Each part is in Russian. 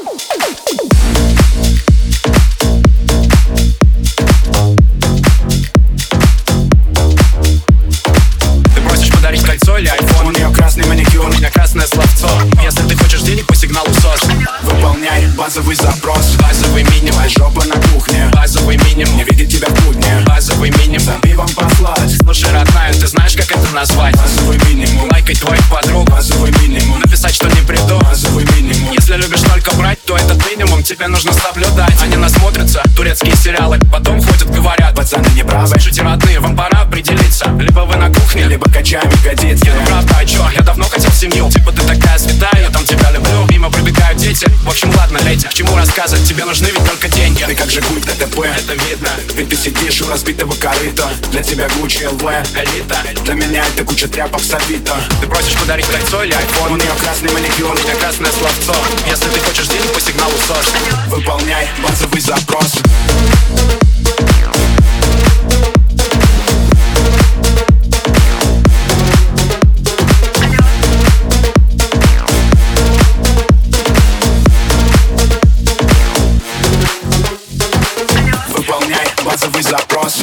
Если ты хочешь денег по сигналу СОС, выполняй базовый запрос. Базовый минимум, Моя жопа на кухне. базовый минимум, Не видит тебя в будне. базовый минимум. За пивом послать. Слушай, родная, ты знаешь, как это назвать? Базовый минимум. Лайкать твоих подруг, Базовый минимум. написать, что не приду. Базовый минимум. Если любишь только брать, то этот минимум тебе нужно соблюдать. Они насмотрятся, турецкие сериалы, потом ходят, говорят: Пацаны не правы, слушайте, родные, вам пора определиться. Либо вы на кухне, либо качаем ягодицы. ну правда, а чё? Я давно хотел семью. Типа ты такая святая, я там тебя люблю. Мимо пробегают дети. В общем, ладно, леди, к чему рассказывать? Тебе нужны ведь только деньги. Ты как же культ ДТП. Это видно, Ведь ты сидишь у разбитого корыта. Для тебя Гуччи ЛВ. элита. Для меня это куча тряпок с Авито. Ты просишь подарить кольцо или У айфон? нее красный маникюр. У меня красное словцо. Если ты хочешь денег по сигналу СОС, Выполняй базовый запрос. Выполняй базовый запрос.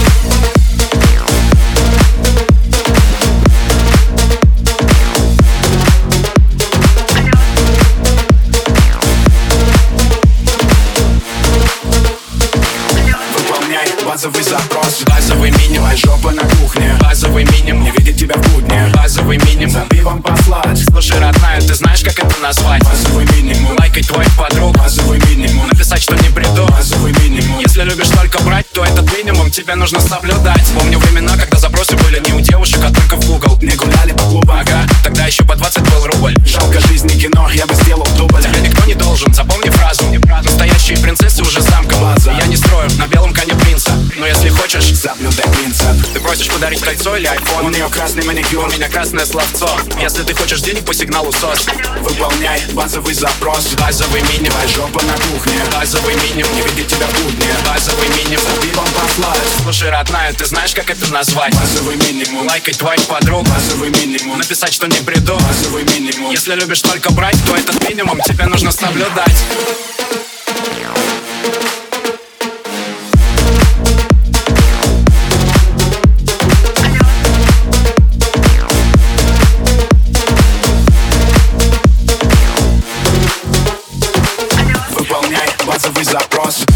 Выполняй базовый запрос. базовый минимум, Моя жопа на кухне. базовый минимум, Не видит тебя в будне. базовый За минимум. пивом послать. Слушай, родная, ты знаешь, как это назвать? Базовый минимум. Лайкать твоих подруг, Базовый минимум. написать, что не приду. Базовый минимум. Если любишь только брать, то этот минимум тебе нужно соблюдать. Помню времена, когда запросы были не у девушек, а только в Google. Не гуляли по клубам. Ага, тогда еще по 20 был рубль. Жалко жизни кино, я бы сделал дубль. Тебя никто не должен, запомни фразу. Настоящие принцессы уже замка. База. Я не строю на белом коне принца. Но если хочешь, Соблюдай принцип. ты просишь подарить кольцо или У айфон. нее красный маникюр. У меня красное словцо. Если ты хочешь денег по сигналу СОС, Выполняй базовый запрос. базовый минимум, Твоя жопа на кухне. базовый минимум, Не видит тебя в будне. базовый минимум. За пивом послать. Слушай, родная, ты знаешь, как это назвать? Базовый минимум. Лайкать твоих подруг, Базовый минимум. написать, что не приду. Базовый минимум. Если любишь только брать, то этот минимум тебе нужно соблюдать. Выполняй базовый запрос.